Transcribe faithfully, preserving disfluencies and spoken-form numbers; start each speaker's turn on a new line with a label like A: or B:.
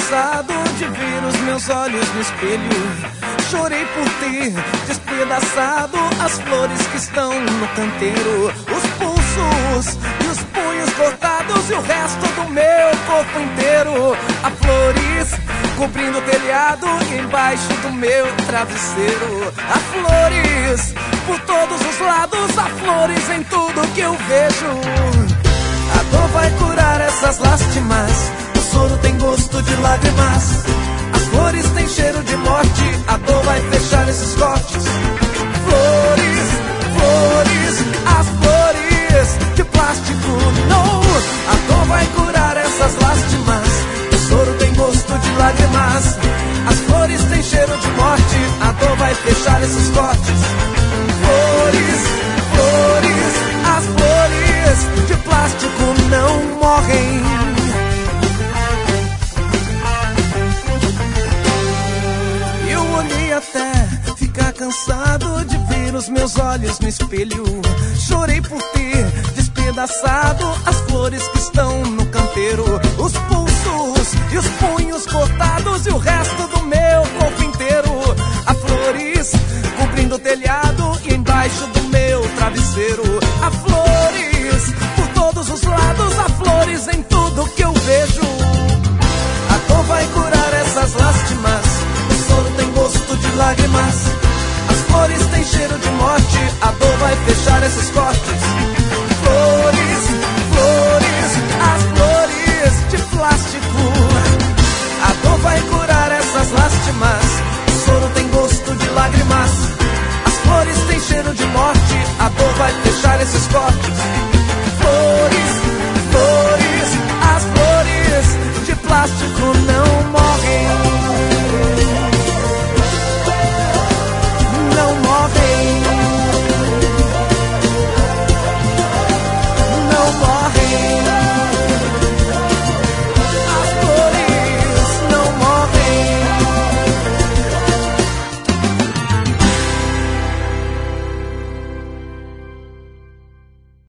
A: cansado de ver os meus olhos no espelho. Chorei por ter despedaçado as flores que estão no canteiro, os pulsos e os punhos cortados e o resto do meu corpo inteiro. Há flores cobrindo o telhado e embaixo do meu travesseiro. Há flores por todos os lados, há flores em tudo que eu vejo. A dor vai curar essas lástimas, o soro tem gosto de lágrimas. As flores têm cheiro de morte, a dor vai fechar esses cortes. Flores, flores, as flores de plástico, não. A dor vai curar essas lástimas, o soro tem gosto de lágrimas. As flores têm cheiro de morte, a dor vai fechar esses cortes. Flores, flores, as flores de plástico não morrem. Até ficar cansado de ver os meus olhos no espelho. Chorei por ter despedaçado as flores que estão no canteiro, os pulsos e os punhos cortados e o resto do meu corpo inteiro. Há flores cobrindo o telhado e embaixo do meu travesseiro. Há flores por todos os lados, há flores em tudo que eu vejo. A dor vai curar essas lástimas, o soro tem gosto de lágrimas. As flores têm cheiro de morte, a dor vai fechar esses cortes. Flores, flores, as flores de plástico. A dor vai curar